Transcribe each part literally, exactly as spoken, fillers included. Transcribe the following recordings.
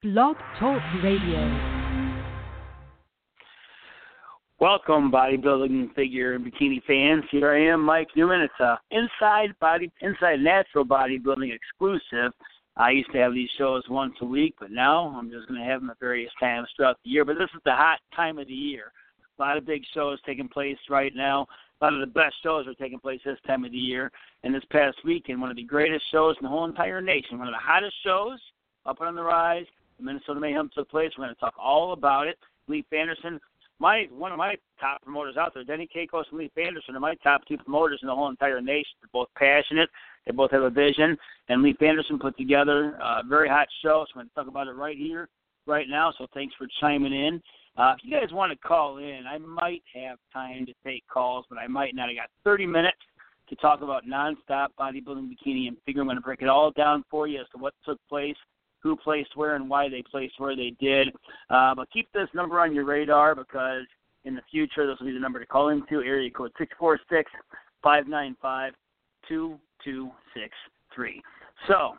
Blog Talk Radio. Welcome, bodybuilding figure and bikini fans. Here I am, Mike Newman. It's a inside body, inside natural bodybuilding exclusive. I used to have these shows once a week, but now I'm just going to have them at various times throughout the year. But this is the hot time of the year. A lot of big shows taking place right now. A lot of the best shows are taking place this time of the year. And this past weekend, one of the greatest shows in the whole entire nation, one of the hottest shows up on the rise, the Minnesota Mayhem took place. We're going to talk all about it. Leif Anderson, my one of my top promoters out there, Denny Kakos and Leif Anderson are my top two promoters in the whole entire nation. They're both passionate. They both have a vision. And Leif Anderson put together a very hot show, so we're going to talk about it right here, right now. So thanks for chiming in. Uh, if you guys want to call in, I might have time to take calls, but I might not. I got thirty minutes to talk about nonstop bodybuilding, bikini, and figure. I'm going to break it all down for you as to what took place, who placed where, and why they placed where they did. Uh, but keep this number on your radar because in the future, this will be the number to call into, area code six four six, five nine five, two two six three. So,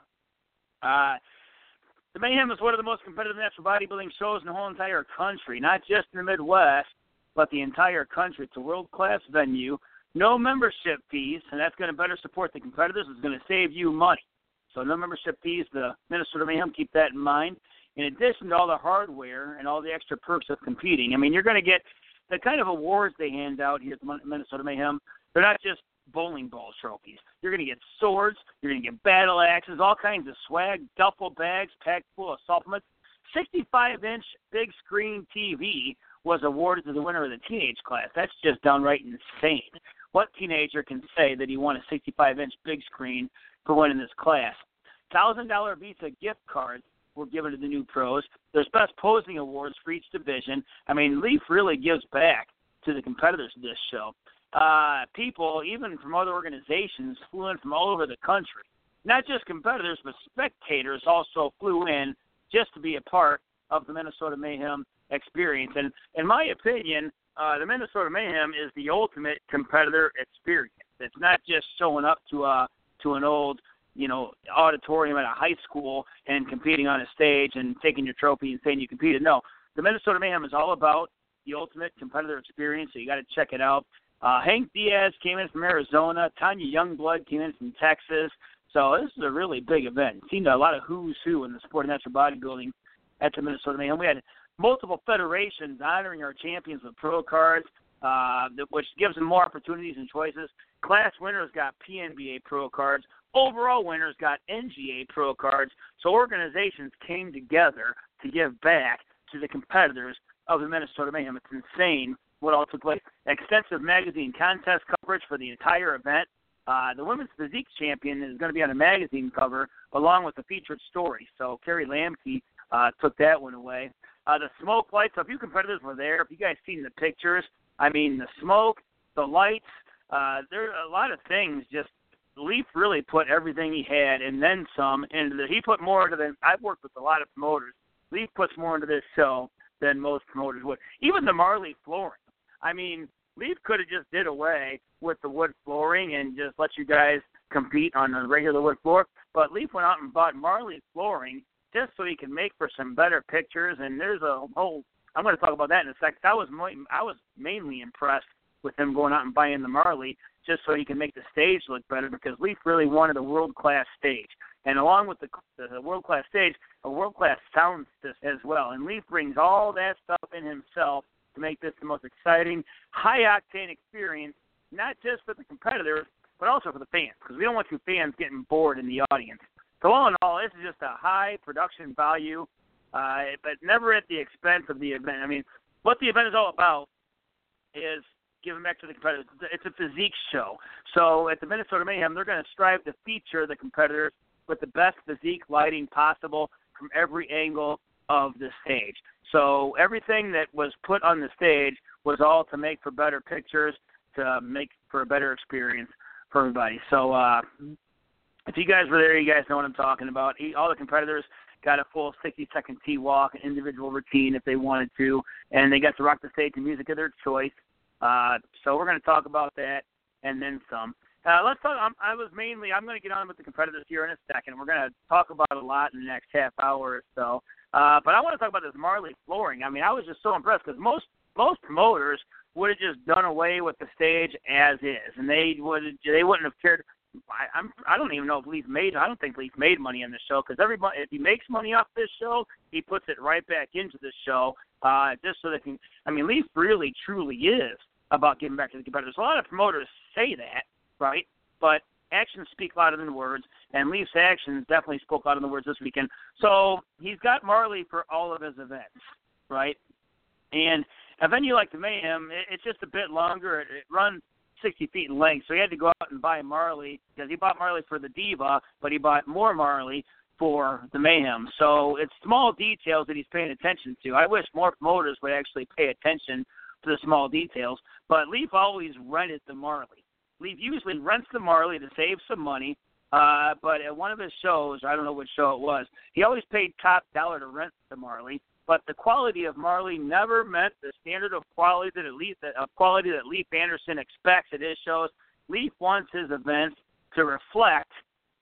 uh, the Mayhem is one of the most competitive natural bodybuilding shows in the whole entire country, not just in the Midwest, but the entire country. It's a world-class venue, no membership fees, and that's going to better support the competitors. It's going to save you money. So no membership fees, the Minnesota Mayhem, keep that in mind. In addition to all the hardware and all the extra perks of competing, I mean, you're going to get the kind of awards they hand out here at the Minnesota Mayhem. They're not just bowling ball trophies. You're going to get swords, you're going to get battle axes, all kinds of swag, duffel bags packed full of supplements. sixty-five inch big screen T V was awarded to the winner of the teenage class. That's just downright insane. What teenager can say that he won a sixty-five inch big screen for winning this class? one thousand dollars Visa gift cards were given to the new pros. There's best posing awards for each division. I mean, Leif really gives back to the competitors of this show. Uh, people, even from other organizations, flew in from all over the country. Not just competitors, but spectators also flew in just to be a part of the Minnesota Mayhem experience. And in my opinion, uh, the Minnesota Mayhem is the ultimate competitor experience. It's not just showing up to a to an old, you know, auditorium at a high school and competing on a stage and taking your trophy and saying you competed. No, the Minnesota Mayhem is all about the ultimate competitor experience, so you got to check it out. Uh, Hank Diaz came in from Arizona. Tanya Youngblood came in from Texas. So this is a really big event. Seen a lot of who's who in the sport of natural bodybuilding at the Minnesota Mayhem. We had multiple federations honoring our champions with pro cards, uh, which gives them more opportunities and choices. Class winners got P N B A pro cards. Overall winners got N G A pro cards. So organizations came together to give back to the competitors of the Minnesota Mayhem. It's insane what all took place. Extensive magazine contest coverage for the entire event. Uh, the women's physique champion is going to be on a magazine cover along with the featured story. So Carrie Lamke uh, took that one away. Uh, the smoke lights, so if you competitors were there, if you guys seen the pictures, I mean, the smoke, the lights, uh, there are a lot of things. Just Leif really put everything he had and then some into the, he put more into the, I've worked with a lot of promoters. Leif puts more into this show than most promoters would. Even the Marley flooring. I mean, Leif could have just did away with the wood flooring and just let you guys compete on a regular wood floor. But Leif went out and bought Marley flooring just so he can make for some better pictures. And there's a whole – I'm going to talk about that in a second. I was, I was mainly impressed with him going out and buying the Marley just so he can make the stage look better because Leif really wanted a world-class stage. And along with the, the world-class stage, a world-class sound system as well. And Leif brings all that stuff in himself to make this the most exciting, high-octane experience, not just for the competitors, but also for the fans, because we don't want you fans getting bored in the audience. So all in all, this is just a high production value, uh, but never at the expense of the event. I mean, what the event is all about is giving back to the competitors. It's a physique show. So at the Minnesota Mayhem, they're going to strive to feature the competitors with the best physique lighting possible from every angle of the stage. So everything that was put on the stage was all to make for better pictures, to make for a better experience for everybody. So uh, if you guys were there, you guys know what I'm talking about. All the competitors got a full sixty-second T-walk, an individual routine if they wanted to, and they got to rock the stage to music of their choice. Uh, so we're going to talk about that and then some. Uh, let's talk. I'm, I was mainly. I'm going to get on with the competitors here in a second. We're going to talk about a lot in the next half hour or so. Uh, but I want to talk about this Marley flooring. I mean, I was just so impressed because most most promoters would have just done away with the stage as is, and they would they wouldn't have cared. I, I'm I don't even know if Leaf made. I don't think Leaf made money on this show because everybody, if he makes money off this show, he puts it right back into the show, uh, just so that he. I mean, Leaf really truly is about giving back to the competitors. A lot of promoters say that, right? But actions speak louder than words, and Leaf's actions definitely spoke louder than words this weekend. So he's got Marley for all of his events, right? And a venue like the Mayhem, it, it's just a bit longer. It, it runs sixty feet in length, so he had to go out and buy Marley because he bought Marley for the Diva, but he bought more Marley for the Mayhem. So it's small details that he's paying attention to. I wish more promoters would actually pay attention to the small details, but Leaf always rented the Marley. Leaf usually rents the Marley to save some money, uh, but at one of his shows, I don't know which show it was, he always paid top dollar to rent the Marley, but the quality of Marley never met the standard of quality that Leaf, of quality that Leif Anderson expects at his shows. Leaf wants his events to reflect.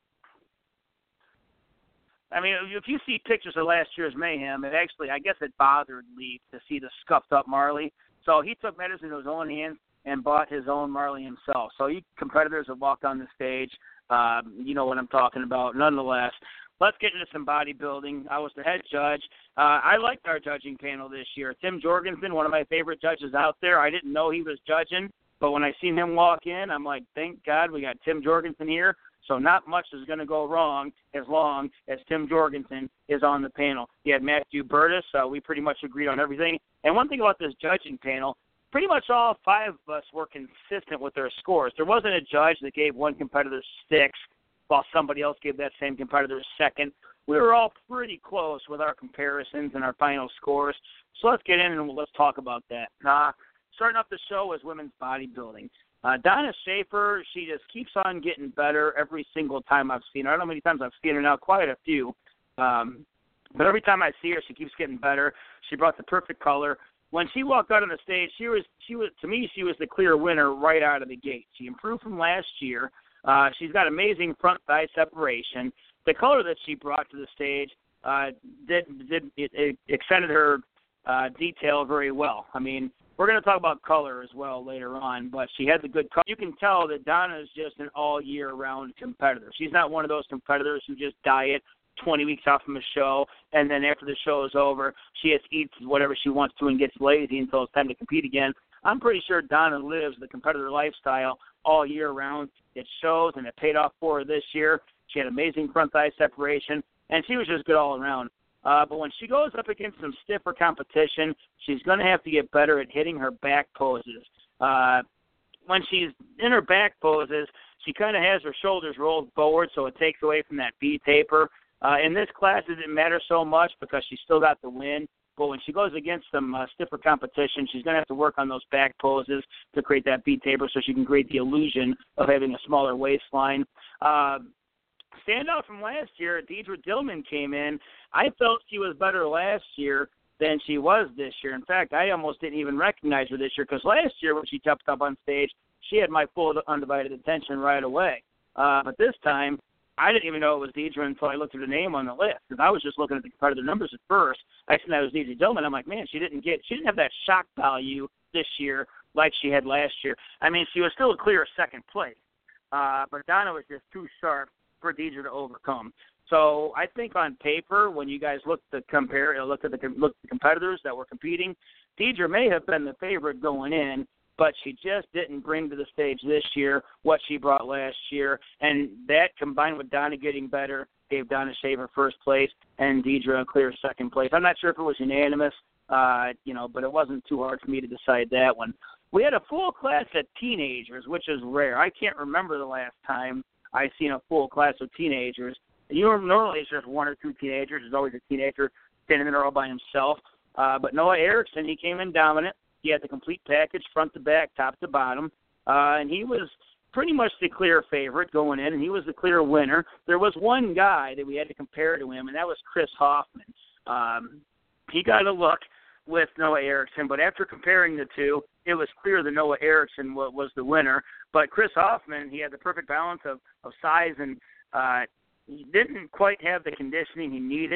I mean, if you see pictures of last year's Mayhem, it actually, I guess it bothered Leaf to see the scuffed up Marley. So he took matters into his own hands and bought his own Marley himself. So you competitors have walked on the stage. Um, you know what I'm talking about. Nonetheless, let's get into some bodybuilding. I was the head judge. Uh, I liked our judging panel this year. Tim Jorgensen, one of my favorite judges out there. I didn't know he was judging, but when I seen him walk in, I'm like, thank God we got Tim Jorgensen here. So not much is going to go wrong as long as Tim Jorgensen is on the panel. You had Matthew Burtis. Uh, we pretty much agreed on everything. And one thing about this judging panel, pretty much all five of us were consistent with their scores. There wasn't a judge that gave one competitor six while somebody else gave that same competitor second. We were all pretty close with our comparisons and our final scores. So let's get in and let's talk about that. Uh, starting off the show is women's bodybuilding. Uh, Donna Schaefer, she just keeps on getting better every single time I've seen her. I don't know how many times I've seen her now, quite a few. Um, but every time I see her, she keeps getting better. She brought the perfect color. When she walked out on the stage, she was, she was to me, she was the clear winner right out of the gate. She improved from last year. Uh, she's got amazing front thigh separation. The color that she brought to the stage uh, did, did it, it extended her uh, detail very well. I mean, we're going to talk about color as well later on, but she had the good color. You can tell that Donna is just an all-year-round competitor. She's not one of those competitors who just diet twenty weeks off from a show, and then after the show is over, she just eats whatever she wants to and gets lazy until it's time to compete again. I'm pretty sure Donna lives the competitor lifestyle all year round. It shows, and it paid off for her this year. She had amazing front thigh separation, and she was just good all around. Uh, but when she goes up against some stiffer competition, she's going to have to get better at hitting her back poses. Uh, when she's in her back poses, she kind of has her shoulders rolled forward, so it takes away from that V taper. Uh, in this class, it didn't matter so much because she still got the win. But when she goes against some uh, stiffer competition, she's going to have to work on those back poses to create that V taper so she can create the illusion of having a smaller waistline. Uh, standout from last year, Deidre Dillman came in. I felt she was better last year than she was this year. In fact, I almost didn't even recognize her this year because last year when she stepped up on stage, she had my full undivided attention right away. Uh, but this time, I didn't even know it was Deidre until I looked at her name on the list because I was just looking at the competitor numbers at first. I seen that was Deidre Dillman. I'm like, man, she didn't get, she didn't have that shock value this year like she had last year. I mean, she was still a clear second place, uh, but Donna was just too sharp for Deidre to overcome. So I think on paper, when you guys look to compare, look at the look at the competitors that were competing, Deidre may have been the favorite going in, but she just didn't bring to the stage this year what she brought last year, and that combined with Donna getting better gave Donna Schaefer first place and Deidre a clear second place. I'm not sure if it was unanimous, uh, you know, but it wasn't too hard for me to decide that one. We had a full class of teenagers, which is rare. I can't remember the last time I've seen a full class of teenagers. You know, normally it's just one or two teenagers. There's always a teenager standing there all by himself. Uh, but Noah Erickson, he came in dominant. He had the complete package, front to back, top to bottom. Uh, and he was pretty much the clear favorite going in, and he was the clear winner. There was one guy that we had to compare to him, and that was Chris Hoffman. Um, he got a look with Noah Erickson, but after comparing the two, it was clear that Noah Erickson was the winner. But Chris Hoffman, he had the perfect balance of, of size and uh, he didn't quite have the conditioning he needed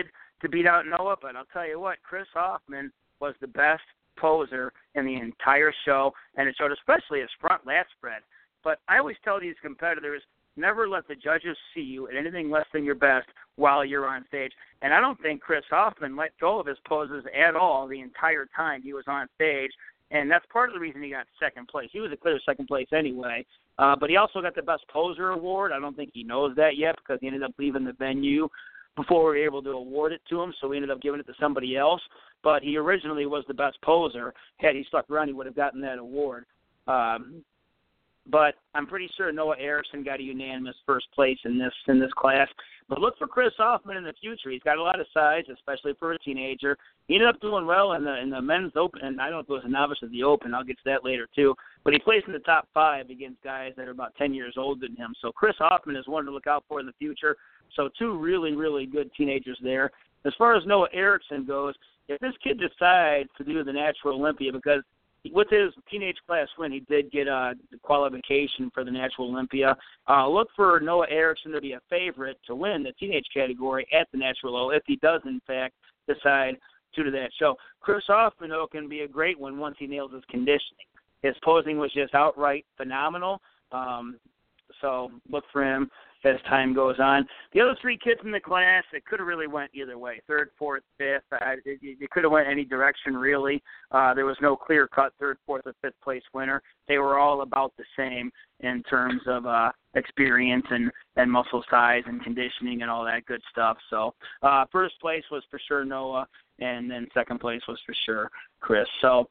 to beat out Noah, but I'll tell you what, Chris Hoffman was the best poser in the entire show, and it showed especially his front lat spread. But I always tell these competitors, never let the judges see you at anything less than your best while you're on stage. And I don't think Chris Hoffman let go of his poses at all the entire time he was on stage, and that's part of the reason he got second place. He was a clear second place anyway, uh, but he also got the Best Poser award. I don't think he knows that yet because he ended up leaving the venue before we were able to award it to him, so we ended up giving it to somebody else. But he originally was the best poser. Had he stuck around, he would have gotten that award. Um, but I'm pretty sure Noah Erickson got a unanimous first place in this in this class. But look for Chris Hoffman in the future. He's got a lot of size, especially for a teenager. He ended up doing well in the in the men's open, and I don't know if it was a novice of the open. I'll get to that later too. But he placed in the top five against guys that are about ten years older than him. So Chris Hoffman is one to look out for in the future. So two really, really good teenagers there. As far as Noah Erickson goes, if this kid decides to do the Natural Olympia, because with his teenage class win, he did get a qualification for the Natural Olympia. Uh, look for Noah Erickson to be a favorite to win the teenage category at the Natural O if he does, in fact, decide to do that show. Chris Hoffman, though, can be a great one once he nails his conditioning. His posing was just outright phenomenal, um, so look for him as time goes on. The other three kids in the class, it could have really went either way, third, fourth, fifth. Uh, it, it could have went any direction, really. Uh, there was no clear-cut third, fourth, or fifth-place winner. They were all about the same in terms of uh, experience and, and muscle size and conditioning and all that good stuff. So uh, first place was for sure Noah, and then second place was for sure Chris. So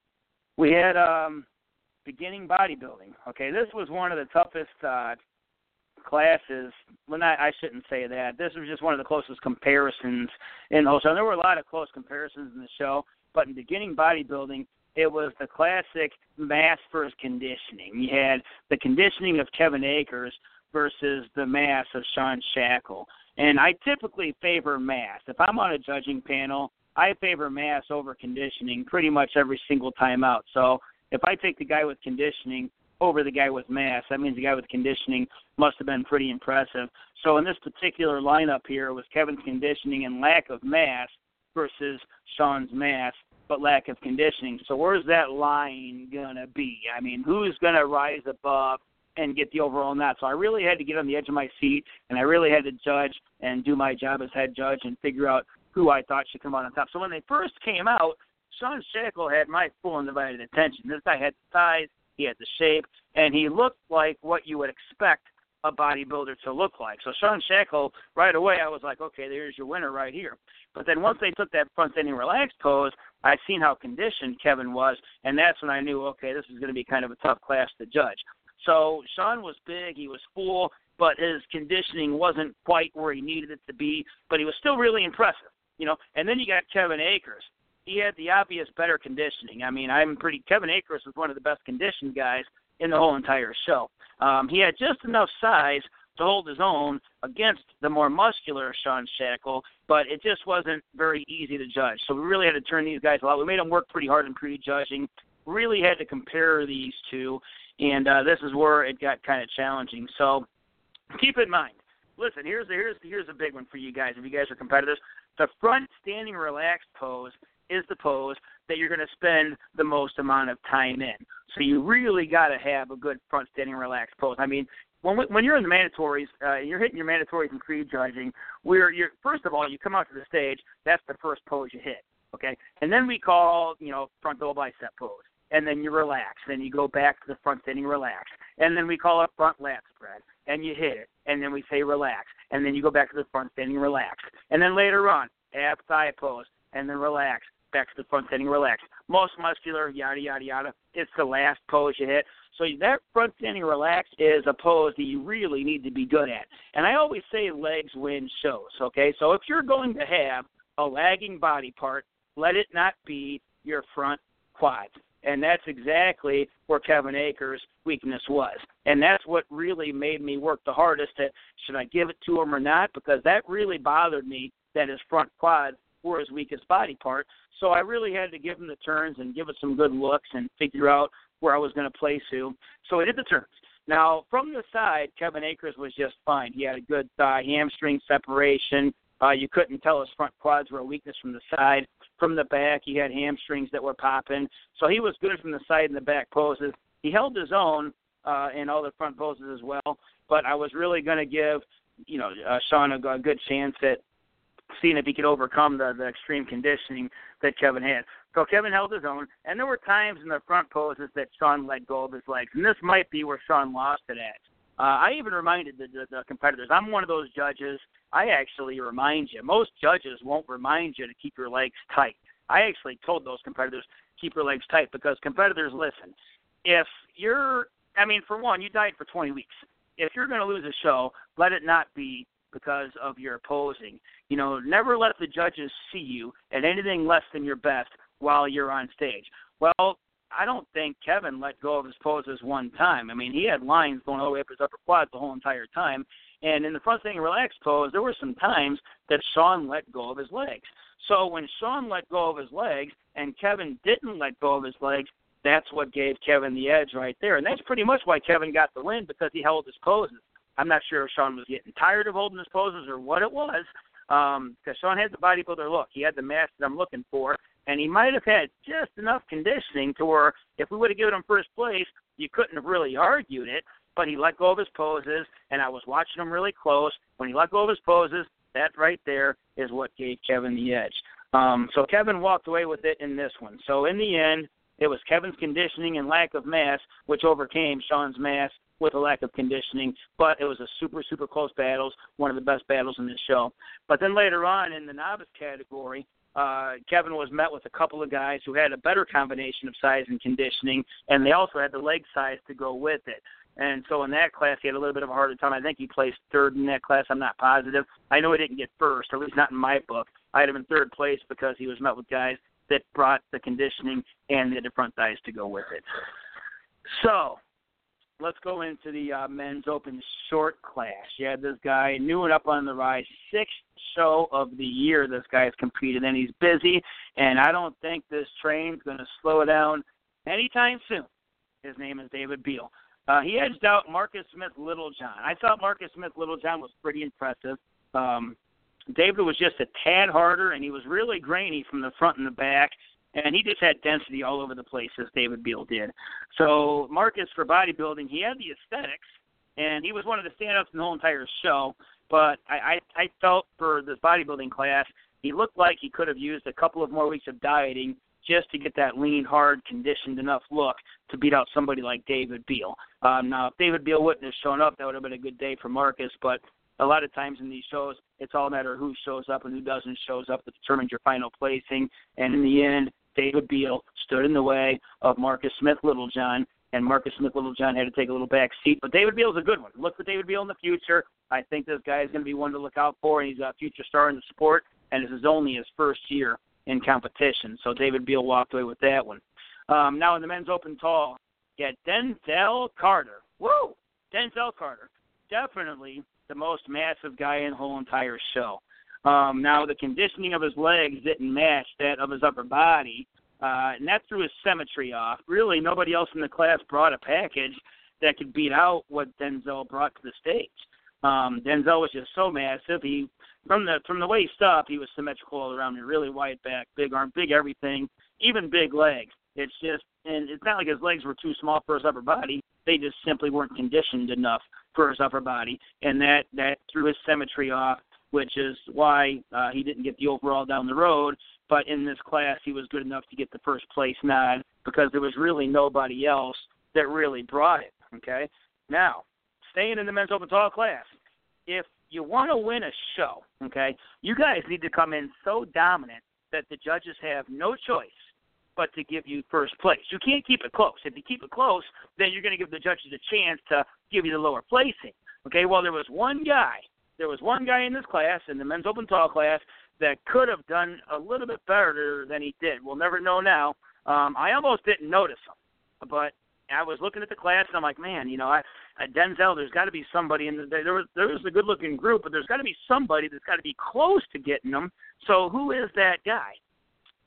we had um, beginning bodybuilding. Okay, this was one of the toughest uh, classes. Well, not, I shouldn't say that. This was just one of the closest comparisons in the whole show. There were a lot of close comparisons in the show, but in beginning bodybuilding, it was the classic mass versus conditioning. You had the conditioning of Kevin Akers versus the mass of Sean Shackle. And I typically favor mass. If I'm on a judging panel, I favor mass over conditioning pretty much every single time out. So if I take the guy with conditioning over the guy with mass, that means the guy with conditioning must have been pretty impressive. So in this particular lineup here, it was Kevin's conditioning and lack of mass versus Sean's mass but lack of conditioning. So where's that line going to be? I mean, who's going to rise above and get the overall nod? So I really had to get on the edge of my seat, and I really had to judge and do my job as head judge and figure out who I thought should come out on top. So when they first came out, Sean Shackle had my full and divided attention. This guy had the size, he had the shape, and he looked like what you would expect a bodybuilder to look like. So Sean Shackle, right away, I was like, okay, there's your winner right here. But then once they took that front standing relaxed pose, I seen how conditioned Kevin was, and that's when I knew, okay, this is going to be kind of a tough class to judge. So Sean was big, he was full, but his conditioning wasn't quite where he needed it to be, but he was still really impressive, you know. And then you got Kevin Akers. He had the obvious better conditioning. I mean, I'm pretty. Kevin Akers was one of the best conditioned guys in the whole entire show. Um, he had just enough size to hold his own against the more muscular Sean Shackle, but it just wasn't very easy to judge. So we really had to turn these guys a lot. We made them work pretty hard in prejudging. Really had to compare these two, and uh, this is where it got kind of challenging. So keep in mind. Listen, here's the, here's here's a big one for you guys. If you guys are competitors, the front standing relaxed pose is the pose that you're going to spend the most amount of time in. So you really got to have a good front standing relaxed pose. I mean, when when you're in the mandatories, uh, you're hitting your mandatories and prejudging. We're you're first of all, you come out to the stage. That's the first pose you hit, okay? And then we call you know front double bicep pose, and then you relax. Then you go back to the front standing relaxed, and then we call it front lat spread, and you hit it, and then we say relax, and then you go back to the front standing relaxed, and then later on ab thigh pose, and then relax. Back to the front standing relaxed. Most muscular, yada, yada, yada. It's the last pose you hit. So that front standing relaxed is a pose that you really need to be good at. And I always say legs win shows, okay? So if you're going to have a lagging body part, let it not be your front quads. And that's exactly where Kevin Akers' weakness was. And that's what really made me work the hardest at should I give it to him or not, because that really bothered me that his front quads were his weakest body part. So I really had to give him the turns and give it some good looks and figure out where I was going to place who. So I did the turns. Now, from the side, Kevin Akers was just fine. He had a good thigh hamstring separation. Uh, you couldn't tell his front quads were a weakness from the side. From the back, he had hamstrings that were popping. So he was good from the side and the back poses. He held his own uh, in all the front poses as well. But I was really going to give, you know, uh, Sean a, a good chance at seeing if he could overcome the, the extreme conditioning that Kevin had. So Kevin held his own, and there were times in the front poses that Sean let go of his legs, and this might be where Sean lost it at. Uh, I even reminded the, the, the competitors. I'm one of those judges. I actually remind you. Most judges won't remind you to keep your legs tight. I actually told those competitors, keep your legs tight, because competitors, listen, if you're, I mean, for one, you died for twenty weeks. If you're going to lose a show, let it not be because of your posing. You know, never let the judges see you at anything less than your best while you're on stage. Well, I don't think Kevin let go of his poses one time. I mean, he had lines going all the way up his upper quads the whole entire time. And in the front standing relaxed pose, there were some times that Sean let go of his legs. So when Sean let go of his legs and Kevin didn't let go of his legs, that's what gave Kevin the edge right there. And that's pretty much why Kevin got the win, because he held his poses. I'm not sure if Sean was getting tired of holding his poses or what it was, because um, Sean had the bodybuilder look. He had the mass that I'm looking for, and he might have had just enough conditioning to where if we would have given him first place, you couldn't have really argued it, but he let go of his poses, and I was watching him really close. When he let go of his poses, that right there is what gave Kevin the edge. Um, so Kevin walked away with it in this one. So in the end, it was Kevin's conditioning and lack of mass, which overcame Sean's mass with a lack of conditioning, but it was a super, super close battle, one of the best battles in this show. But then later on in the novice category, uh, Kevin was met with a couple of guys who had a better combination of size and conditioning, and they also had the leg size to go with it. And so in that class, he had a little bit of a harder time. I think he placed third in that class. I'm not positive. I know he didn't get first, or at least not in my book. I had him in third place because he was met with guys that brought the conditioning and the front thighs to go with it. So let's go into the uh, men's open short class. You had this guy new and up on the rise, sixth show of the year this guy has competed, and he's busy, and I don't think this train's going to slow down anytime soon. His name is David Beal. Uh, he edged out Marcus Smith Littlejohn. I thought Marcus Smith Littlejohn was pretty impressive. Um, David was just a tad harder, and he was really grainy from the front and the back, and he just had density all over the place, as David Beal did. So Marcus, for bodybuilding, he had the aesthetics, and he was one of the stand-ups in the whole entire show, but I, I, I felt for this bodybuilding class, he looked like he could have used a couple of more weeks of dieting just to get that lean, hard, conditioned enough look to beat out somebody like David Beal. Um, now, if David Beal wouldn't have shown up, that would have been a good day for Marcus, but a lot of times in these shows, it's all a matter of who shows up and who doesn't shows up that determines your final placing. And in the end, David Beal stood in the way of Marcus Smith Littlejohn, and Marcus Smith Littlejohn had to take a little back seat. But David Beal's a good one. Look for David Beal in the future. I think this guy is going to be one to look out for, and he's a future star in the sport, and this is only his first year in competition. So David Beal walked away with that one. Um, now in the men's open tall, you had Denzel Carter. Woo! Denzel Carter. Definitely the most massive guy in the whole entire show. Um, now, the conditioning of his legs didn't match that of his upper body, uh, and that threw his symmetry off. Really, nobody else in the class brought a package that could beat out what Denzel brought to the stage. Um, Denzel was just so massive. He, from the from the waist up, he was symmetrical all around. He really wide back, big arm, big everything, even big legs. It's just, and it's not like his legs were too small for his upper body. They just simply weren't conditioned enough for his upper body, and that, that threw his symmetry off, which is why uh, he didn't get the overall down the road. But in this class, he was good enough to get the first place nod because there was really nobody else that really brought it, okay? Now, staying in the men's open tall class, if you want to win a show, okay, you guys need to come in so dominant that the judges have no choice but to give you first place. You can't keep it close. If you keep it close, then you're going to give the judges a chance to give you the lower placing, okay? Well, there was one guy There was one guy in this class, in the men's open tall class, that could have done a little bit better than he did. We'll never know now. Um, I almost didn't notice him, but I was looking at the class, and I'm like, man, you know, I, I Denzel, there's got to be somebody in the there was there was a good-looking group, but there's got to be somebody that's got to be close to getting them. So who is that guy?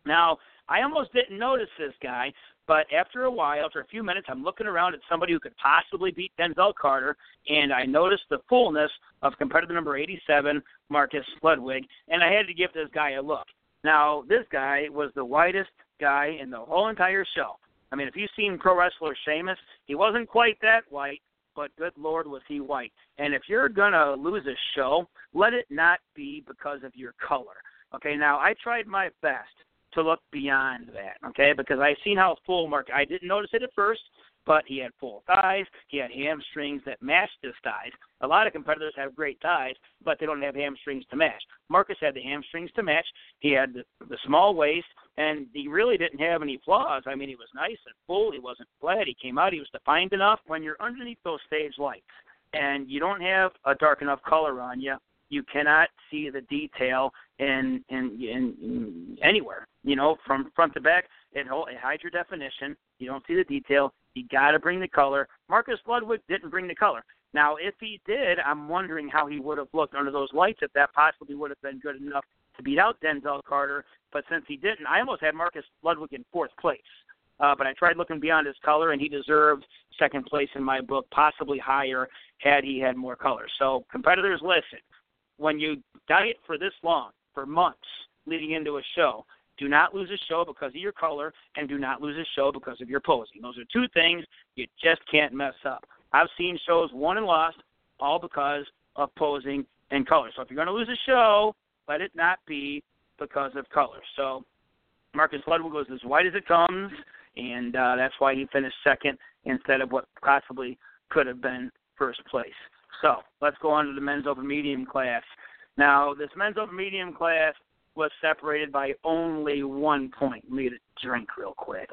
Now, I almost didn't notice this guy, but after a while, after a few minutes, I'm looking around at somebody who could possibly beat Denzel Carter, and I noticed the fullness of competitor number eighty-seven, Marcus Ludwig, and I had to give this guy a look. Now, this guy was the whitest guy in the whole entire show. I mean, if you've seen pro wrestler Sheamus, he wasn't quite that white, but good Lord was he white. And if you're going to lose a show, let it not be because of your color. Okay, now I tried my best to look beyond that, okay, because I seen how full Mark, I didn't notice it at first, but he had full thighs, he had hamstrings that matched his thighs. A lot of competitors have great thighs, but they don't have hamstrings to match. Marcus had the hamstrings to match, he had the, the small waist, and he really didn't have any flaws. I mean, he was nice and full, he wasn't flat, he came out, he was defined enough. When you're underneath those stage lights and you don't have a dark enough color on you, you cannot see the detail in, in, in, in anywhere. You know, from front to back, it, it hides your definition. You don't see the detail. You got to bring the color. Marcus Ludwig didn't bring the color. Now, if he did, I'm wondering how he would have looked under those lights, if that possibly would have been good enough to beat out Denzel Carter. But since he didn't, I almost had Marcus Ludwig in fourth place. Uh, but I tried looking beyond his color, and he deserved second place in my book, possibly higher had he had more color. So competitors, listen. When you diet for this long, for months leading into a show, do not lose a show because of your color, and do not lose a show because of your posing. Those are two things you just can't mess up. I've seen shows won and lost all because of posing and color. So if you're going to lose a show, let it not be because of color. So Marcus Ludwig was as white as it comes, and uh, that's why he finished second instead of what possibly could have been first place. So let's go on to the men's open medium class. Now, this men's open medium class was separated by only one point. Let me get a drink real quick.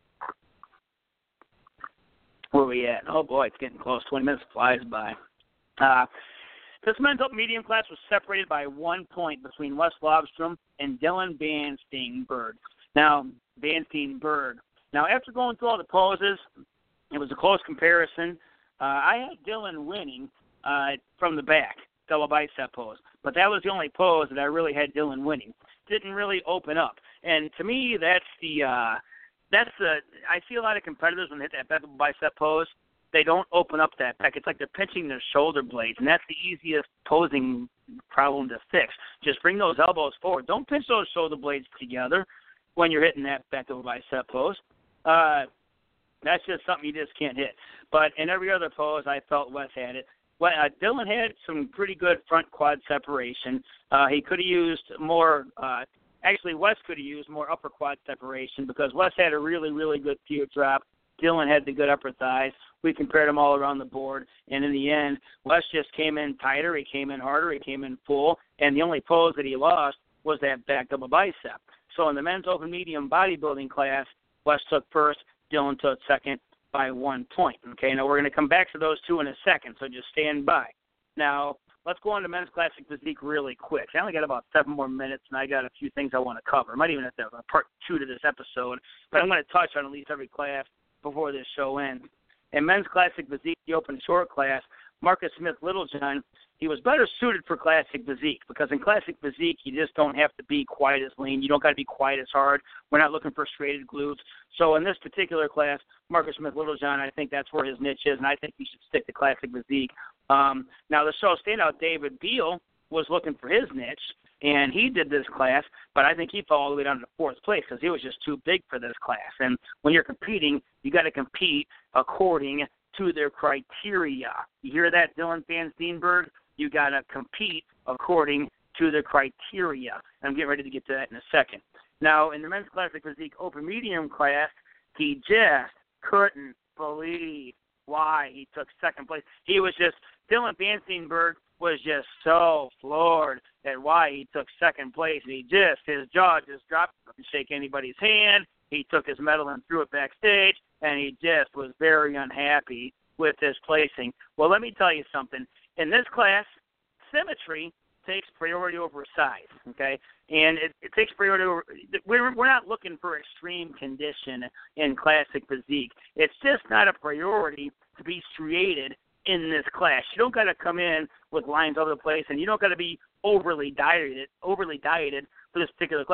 Where are we at? Oh, boy, it's getting close. twenty minutes flies by. Uh, this men's open medium class was separated by one point between Wes Lobstrom and Dylan Van Steenberg. Now, Van Steenberg. Now, after going through all the poses, it was a close comparison. Uh, I had Dylan winning uh, from the back, double bicep pose. But that was the only pose that I really had Dylan winning. Didn't really open up. And to me, that's the uh, that's the I see a lot of competitors when they hit that double bicep pose, they don't open up that back. It's like they're pinching their shoulder blades, and that's the easiest posing problem to fix. Just bring those elbows forward. Don't pinch those shoulder blades together when you're hitting that back double bicep pose. Uh, that's just something you just can't hit. But in every other pose, I felt Wes had it. Well, uh, Dylan had some pretty good front quad separation. Uh, he could have used more uh, – actually, Wes could have used more upper quad separation because Wes had a really, really good teardrop. Dylan had the good upper thighs. We compared them all around the board. And in the end, Wes just came in tighter. He came in harder. He came in full. And the only pose that he lost was that back double bicep. So in the men's open medium bodybuilding class, Wes took first. Dylan took second by one point. Okay, now we're going to come back to those two in a second, so just stand by. Now, let's go on to men's classic physique really quick. I only got about seven more minutes, and I got a few things I want to cover. I might even have to have a part two to this episode, but I'm going to touch on at least every class before this show ends. In men's classic physique, the open short class, Marcus Smith Littlejohn, he was better suited for classic physique because in classic physique, you just don't have to be quite as lean. You don't got to be quite as hard. We're not looking for straighted glutes. So in this particular class, Marcus Smith Littlejohn, I think that's where his niche is, and I think he should stick to classic physique. Um, now, the show standout David Beal was looking for his niche, and he did this class, but I think he fell all the way down to fourth place because he was just too big for this class. And when you're competing, you got to compete according to their criteria. You hear that, Dylan Van Steenberg? You got to compete according to the criteria. I'm getting ready to get to that in a second. Now, in the men's classic physique open medium class, he just couldn't believe why he took second place. He was just, Dylan Van Steenberg was just so floored at why he took second place. And he just, his jaw just dropped. He didn't shake anybody's hand. He took his medal and threw it backstage, and he just was very unhappy with his placing. Well, let me tell you something. In this class, symmetry takes priority over size, okay? And it, it takes priority over – we're, we're not looking for extreme condition in classic physique. It's just not a priority to be striated in this class. You don't got to come in with lines all over the place, and you don't got to be overly dieted, overly dieted for this particular class.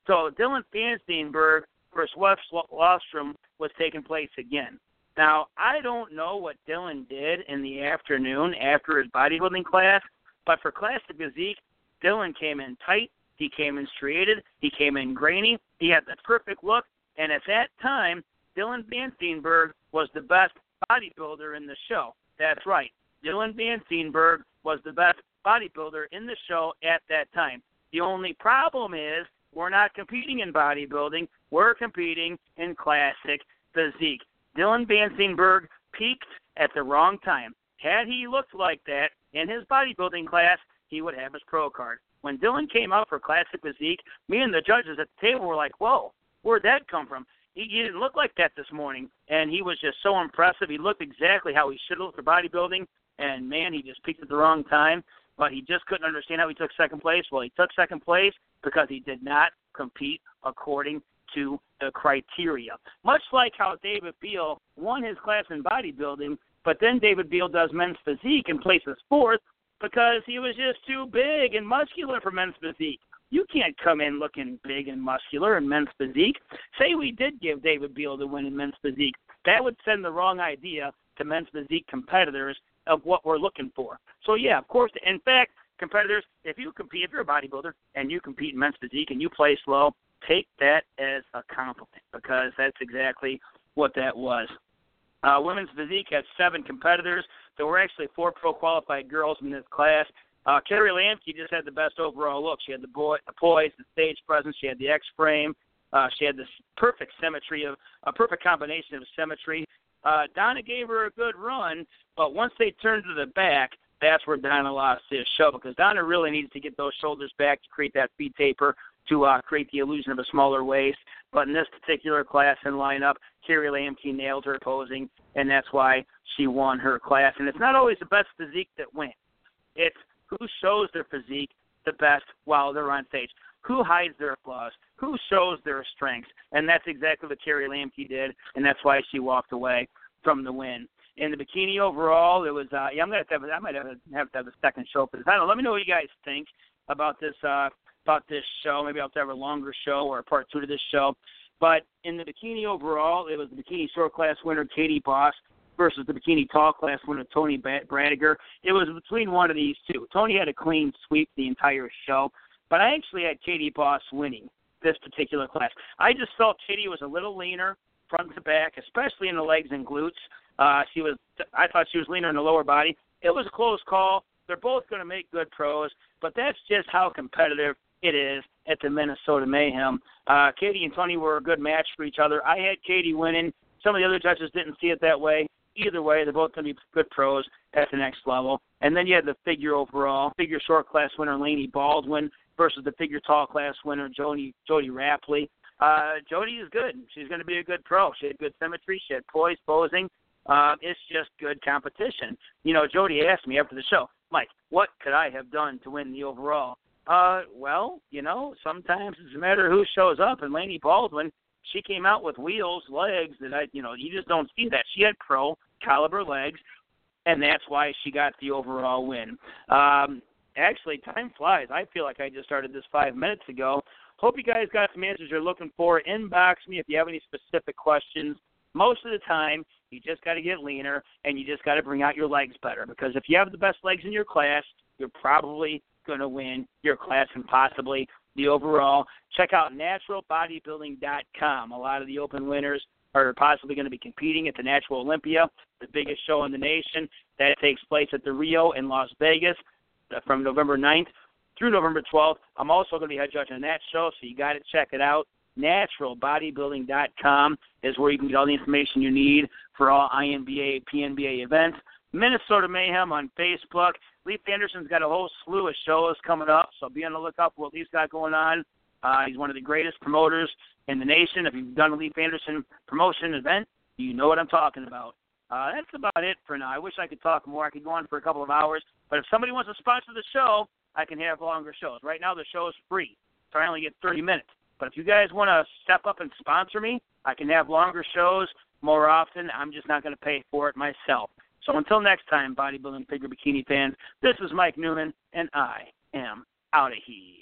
So Dylan Fansteinberg versus Wes Lostrom was taking place again. Now, I don't know what Dylan did in the afternoon after his bodybuilding class, but for classic physique, Dylan came in tight, he came in striated, he came in grainy, he had the perfect look, and at that time, Dylan Fansteinberg was the best bodybuilder in the show. That's right. Dylan Fansteinberg was the best bodybuilder in the show at that time. The only problem is we're not competing in bodybuilding. We're competing in classic physique. Dylan Fansteinberg peaked at the wrong time. Had he looked like that in his bodybuilding class, he would have his pro card. When Dylan came out for classic physique, me and the judges at the table were like, whoa, where'd that come from? He, he didn't look like that this morning, and he was just so impressive. He looked exactly how he should look for bodybuilding, and, man, he just peaked at the wrong time. But he just couldn't understand how he took second place. Well, he took second place because he did not compete according to the criteria. Much like how David Beal won his class in bodybuilding, but then David Beal does men's physique and places fourth because he was just too big and muscular for men's physique. You can't come in looking big and muscular in men's physique. Say we did give David Beal the win in men's physique. That would send the wrong idea to men's physique competitors of what we're looking for. So, yeah, of course, in fact, competitors, if you compete, if you're a bodybuilder and you compete in men's physique and you place low, take that as a compliment because that's exactly what that was. Uh, women's physique had seven competitors. There were actually four pro-qualified girls in this class. Uh, Carrie Lamke just had the best overall look. She had the, boy, the poise, the stage presence. She had the X-frame. Uh, she had this perfect symmetry, of a perfect combination of symmetry. Uh, Donna gave her a good run, but once they turned to the back, that's where Donna lost his show because Donna really needs to get those shoulders back to create that feet taper, to uh, create the illusion of a smaller waist. But in this particular class and lineup, Carrie Lamke nailed her posing, and that's why she won her class. And it's not always the best physique that wins. It's who shows their physique the best while they're on stage, who hides their flaws, who shows their strengths. And that's exactly what Carrie Lamke did, and that's why she walked away from the win. In the bikini overall, it was, uh, yeah, I'm gonna have to have, I might have to have to have a second show for this. I don't know. Let me know what you guys think about this, uh, about this show. Maybe I'll have to have a longer show or a part two to this show. But in the bikini overall, it was the bikini short class winner, Katie Boss, versus the bikini tall class winner, Tony Bradiger. It was between one of these two. Tony had a clean sweep the entire show, but I actually had Katie Boss winning this particular class. I just felt Katie was a little leaner front to back, especially in the legs and glutes. Uh, she was, I thought she was leaner in the lower body. It was a close call. They're both going to make good pros, but that's just how competitive it is at the Minnesota Mayhem. Uh, Katie and Tony were a good match for each other. I had Katie winning. Some of the other judges didn't see it that way. Either way, they're both going to be good pros at the next level. And then you had the figure overall, figure short class winner Lainey Baldwin versus the figure tall class winner Jody, Jody Rapley. Uh, Jody is good. She's going to be a good pro. She had good symmetry. She had poise, posing. Uh, it's just good competition. You know, Jody asked me after the show, Mike, what could I have done to win the overall? Uh, well, you know, sometimes it's a matter of who shows up. And Lainey Baldwin, she came out with wheels, legs that I, you know, you just don't see that. She had pro caliber legs, and that's why she got the overall win. Um, actually, time flies. I feel like I just started this five minutes ago. Hope you guys got some answers you're looking for. Inbox me if you have any specific questions. Most of the time, you just got to get leaner, and you just got to bring out your legs better. Because if you have the best legs in your class, you're probably going to win your class and possibly the overall. Check out natural bodybuilding dot com. A lot of the open winners are possibly going to be competing at the Natural Olympia, the biggest show in the nation. That takes place at the Rio in Las Vegas from November ninth through November twelfth. I'm also going to be head judge on that show, so you got to check it out. natural bodybuilding dot com is where you can get all the information you need for all I N B A, P N B A events. Minnesota Mayhem on Facebook. Leif Anderson's got a whole slew of shows coming up, so be on the lookout for what Leif's got going on. Uh, he's one of the greatest promoters in the nation. If you've done a Leif Anderson promotion event, you know what I'm talking about. Uh, that's about it for now. I wish I could talk more. I could go on for a couple of hours, but if somebody wants to sponsor the show, I can have longer shows. Right now the show is free, so I only get thirty minutes. But if you guys want to step up and sponsor me, I can have longer shows more often. I'm just not going to pay for it myself. So until next time, bodybuilding figure bikini fans, this is Mike Newman, and I am out of here.